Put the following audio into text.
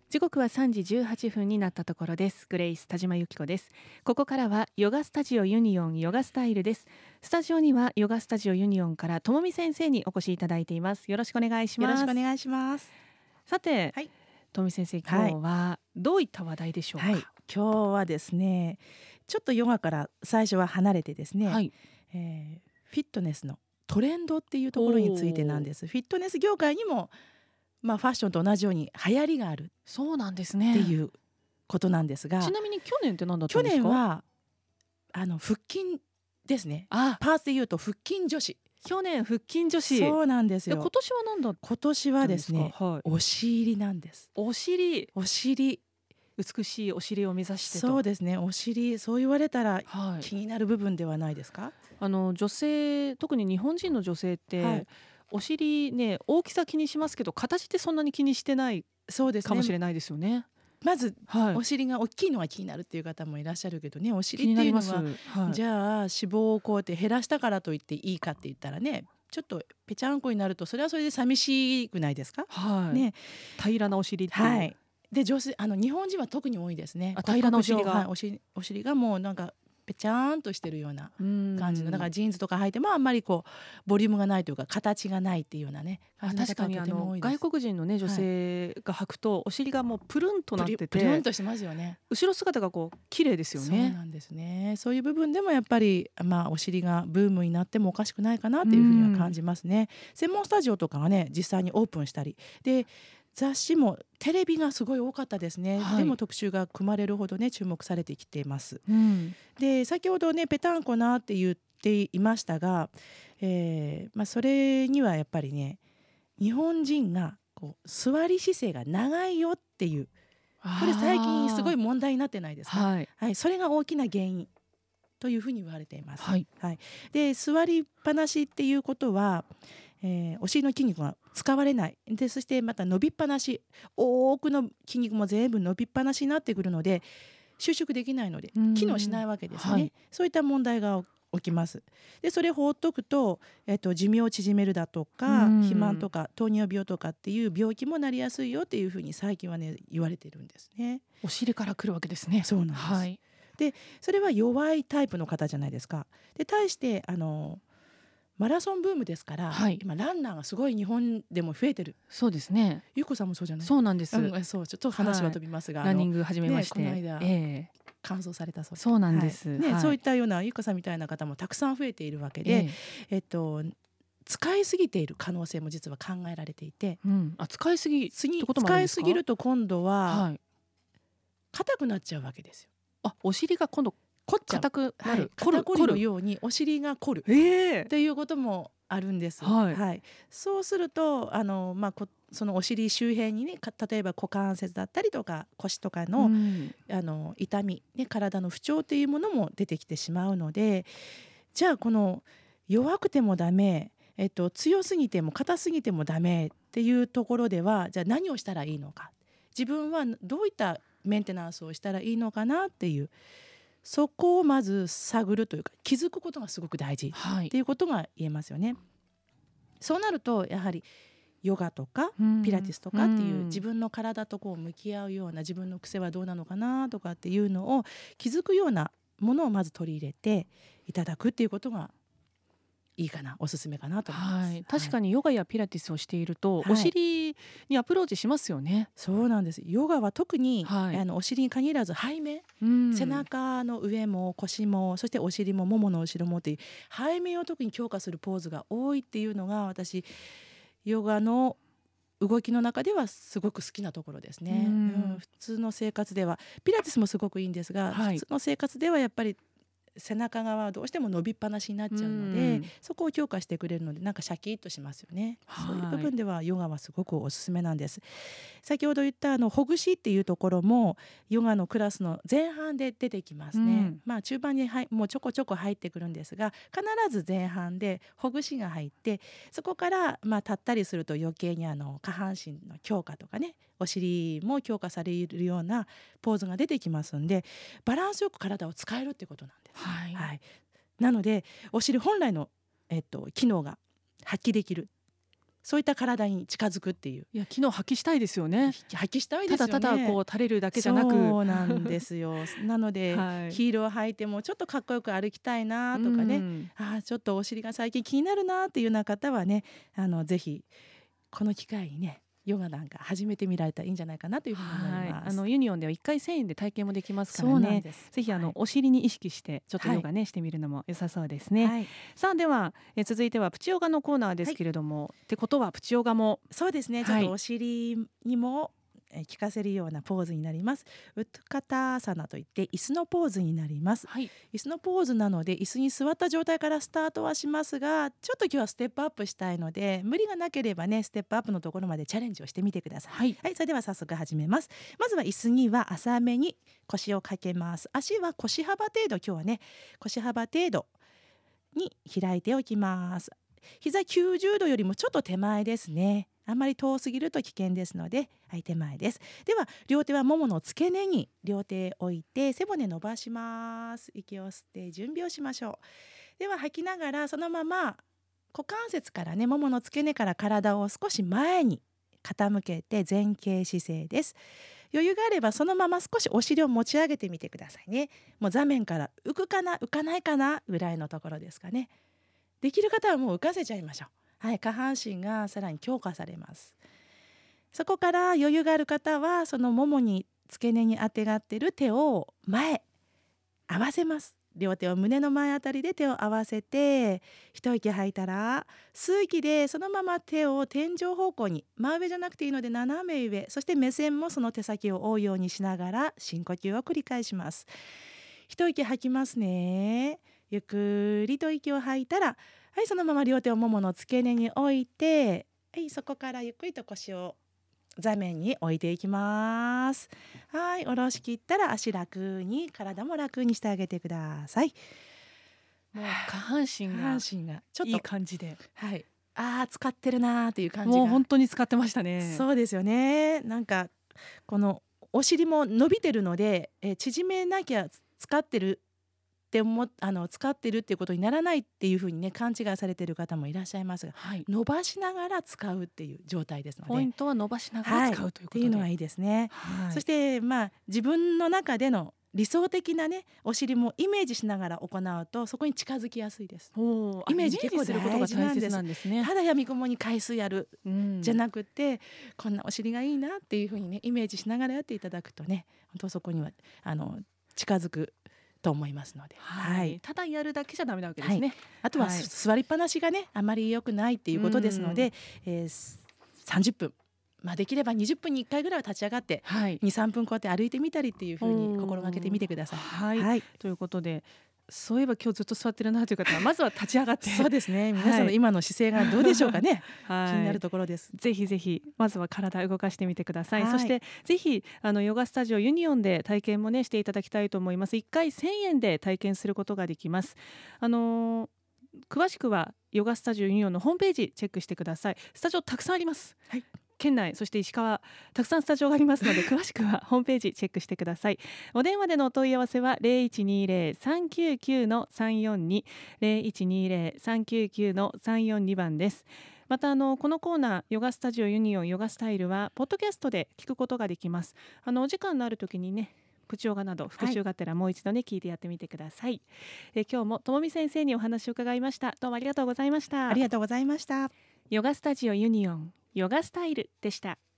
時刻は3時18分になったところです。グレイス田島由紀子です。ここからはヨガスタジオユニオンヨガスタイルです。スタジオにはヨガスタジオユニオンからともみ先生にお越しいただいています。よろしくお願いします。 よろしくお願いします。 さて、 はい、 ともみ先生、今日はどういった話題でしょうか。 はい、今日はですね、ちょっとヨガから最初は離れてですね、 はい、 フィットネスのトレンドっていうところについてなんです。フィットネス業界にもファッションと同じように流行りがあるそうなんですねっていうことなんですが、 ちなみに去年って何だったんですか。 去年は腹筋ですね。パーツでいうと腹筋女子。 去年腹筋女子。 そうなんですよ。 今年は何だったんですか。 今年はですね、 はい、 お尻なんです。 お尻美しいお尻を目指してと。 そうですね、お尻、そう言われたらはい、 気になる部分ではないですか。 女性、特に日本人の女性って、はい、お尻ね、大きさ気にしますけど形ってそんなに気にしてないかもしれないですよね。 まず、 はい、 お尻が大きいのが気になるっていう方もいらっしゃるけどね、お尻っていうのは、はい、じゃあ脂肪をこうやって減らしたからといっていいかって言ったらね、ちょっとぺちゃんこになるとそれはそれで寂しくないですか。 はい、 ね、 平らなお尻っていう、 はい、で女性日本人は特に多いですね。 平らなお尻が、 はい、お尻がもうなんかぺちゃーんとしてるような感じの、だからジーンズとか履いてもあんまりこうボリュームがないというか形がないっていうようなね感じの方がとても多いです。 外国人のね女性が履くと、はい、お尻がもうプルンとなっててプルンとしてますよね。 後ろ姿がこう綺麗ですよね。 そうなんですね。そういう部分でもやっぱりお尻がブームになってもおかしくないかなっていうふうには感じますね。専門スタジオとかがね実際にオープンしたりで、雑誌もテレビがすごい多かったですね。はい、でも特集が組まれるほどね注目されてきています。で先ほどねぺたんこなって言っていましたが、それにはやっぱりね日本人がこう座り姿勢が長いよっていう、これ最近すごい問題になってないですか。はいはい、それが大きな原因というふうに言われています。はいはい、で座りっぱなしっていうことは、お尻の筋肉が使われないで、そしてまた伸びっぱなし、多くの筋肉も全部伸びっぱなしになってくるので収縮できないので機能しないわけですね。はい、そういった問題が起きます。でそれ放っとくと、寿命を縮めるだとか肥満とか糖尿病とかっていう病気もなりやすいよっていうふうに最近はね言われてるんですね。 お尻から来るわけですね。 そうなんです。はい、でそれは弱いタイプの方じゃないですか。で対してマラソンブームですから、はい、今ランナーがすごい日本でも増えてる。 そうですね。 ゆうこさんもそうじゃない。 そうなんです。 そうちょっと話は飛びますが、 ランニング始めまして、 この間、完走されたそうです。 そうなんです。 はいね、そういったようなゆうこさんみたいな方もたくさん増えているわけで、使いすぎている可能性も実は考えられていて、 使いすぎってこともあるんですか。 使いすぎると今度は硬くなっちゃうわけですよ。 お尻が今度硬くなる、 肩こりのようにお尻が凝るっていうこともあるんです。はい、そうするとそのお尻周辺にね例えば股関節だったりとか腰とかの、痛み、ね、体の不調っていうものも出てきてしまうので、じゃあこの弱くてもダメ、強すぎても硬すぎてもダメっていうところではじゃあ何をしたらいいのか、自分はどういったメンテナンスをしたらいいのかなっていう、そこをまず探るというか気づくことがすごく大事っていうことが言えますよね。そうなるとやはりヨガとかピラティスとかっていう自分の体とこう向き合うような、自分の癖はどうなのかなとかっていうのを気づくようなものをまず取り入れていただくっていうことがいいかな、おすすめかなと思います。 確かにヨガやピラティスをしていると、お尻にアプローチしますよね。 そうなんです。ヨガは特に、お尻に限らず背面、背中の上も腰もそしてお尻もももの後ろもっていう背面を特に強化するポーズが多いっていうのが私ヨガの動きの中ではすごく好きなところですね。普通の生活ではピラティスもすごくいいんですが、普通の生活ではやっぱり背中側はどうしても伸びっぱなしになっちゃうので、そこを強化してくれるのでなんかシャキッとしますよね。そういう部分ではヨガはすごくおすすめなんです。先ほど言ったほぐしっていうところもヨガのクラスの前半で出てきますね。中盤にもうちょこちょこ入ってくるんですが、必ず前半でほぐしが入って、そこから立ったりすると余計に下半身の強化とかね、お尻も強化されるようなポーズが出てきますんで、バランスよく体を使えるってことなんです。なのでお尻本来の、機能が発揮できる。 そういった体に近づくっていう。 いや機能発揮したいですよね。 発揮したいですよね。 ただただこう垂れるだけじゃなく。 そうなんですよ。なので、 はい、 ヒールを履いてもちょっとかっこよく歩きたいなとかね、ちょっとお尻が最近気になるなっていうような方はね、ぜひこの機会にねヨガなんか始めてみられたらいいんじゃないかなというふうに思います。 ユニオンでは1回1000円で体験もできますからそうなんね。 です。 ぜひお尻に意識してちょっとヨガね、してみるのも良さそうですね。 はい、 さあでは続いてはプチヨガのコーナーですけれども、ってことはプチヨガもそうですね、ちょっとお尻にも効かせるようなポーズになります。ウッカターサナといって椅子のポーズになります。椅子のポーズなので椅子に座った状態からスタートはしますが、ちょっと今日はステップアップしたいので無理がなければねステップアップのところまでチャレンジをしてみてください。それでは早速始めます。まずは椅子には浅めに腰をかけます。足は腰幅程度、今日はね腰幅程度に開いておきます。膝90度よりもちょっと手前ですね。あんまり遠すぎると危険ですので、手前です。では両手はももの付け根に両手置いて背骨伸ばします。息を吸って準備をしましょう。では吐きながらそのまま股関節からね、ももの付け根から体を少し前に傾けて前傾姿勢です。余裕があればそのまま少しお尻を持ち上げてみてくださいね。もう座面から浮くかな浮かないかなぐらいのところですかね。できる方はもう浮かせちゃいましょう。下半身がさらに強化されます。そこから余裕がある方はそのももに付け根にあてがっている手を前合わせます。両手を胸の前あたりで手を合わせて一息吐いたら吸う息でそのまま手を天井方向に、真上じゃなくていいので斜め上、そして目線もその手先を追うようにしながら深呼吸を繰り返します。一息吐きますね。ゆっくりと息を吐いたら、そのまま両手をももの付け根に置いて、そこからゆっくりと腰を座面に置いていきます。下ろしきったら足楽に、体も楽にしてあげてください。 もう下半身がちょっといい感じで、 使ってるなっていう感じが、 もう本当に使ってましたね。 そうですよね。なんかこのお尻も伸びてるので、縮めなきゃ使ってるって使ってるっていうことにならないっていうふうにね勘違いされている方もいらっしゃいますが、伸ばしながら使うっていう状態ですので、 ポイントは伸ばしながら使うということで、 っていうのがいいですね。そして自分の中での理想的なねお尻もイメージしながら行うとそこに近づきやすいです。イメージ結構大事なんです。ただやみくもに回数やる、じゃなくて、こんなお尻がいいなっていうふうにねイメージしながらやっていただくとね、本当そこには近づくと思いますので、 ただやるだけじゃダメなわけですね。あとは、座りっぱなしがねあまり良くないっていうことですので、30分、できれば20分に1回ぐらいは立ち上がって、2、3分こうやって歩いてみたりっていうふうに心がけてみてください。 ということで、そういえば今日ずっと座ってるなという方はまずは立ち上がってそうですね、皆さんの今の姿勢がどうでしょうかね、気になるところです。 ぜひぜひまずは体動かしてみてください。そしてぜひヨガスタジオユニオンで体験もねしていただきたいと思います。1回1000円で体験することができます。詳しくはヨガスタジオユニオンのホームページチェックしてください。スタジオたくさんあります。県内、そして石川、たくさんスタジオがありますので詳しくはホームページチェックしてください。お電話でのお問い合わせは 0120-399-342 0120-399-342 番です。またこのコーナーヨガスタジオユニオンヨガスタイルはポッドキャストで聞くことができます。お時間のある時にねプチヨガなど復習があったらもう一度ね聞いてやってみてください。今日もともみ先生にお話を伺いました。どうもありがとうございました。 ありがとうございました。 ヨガスタジオユニオンヨガスタイルでした。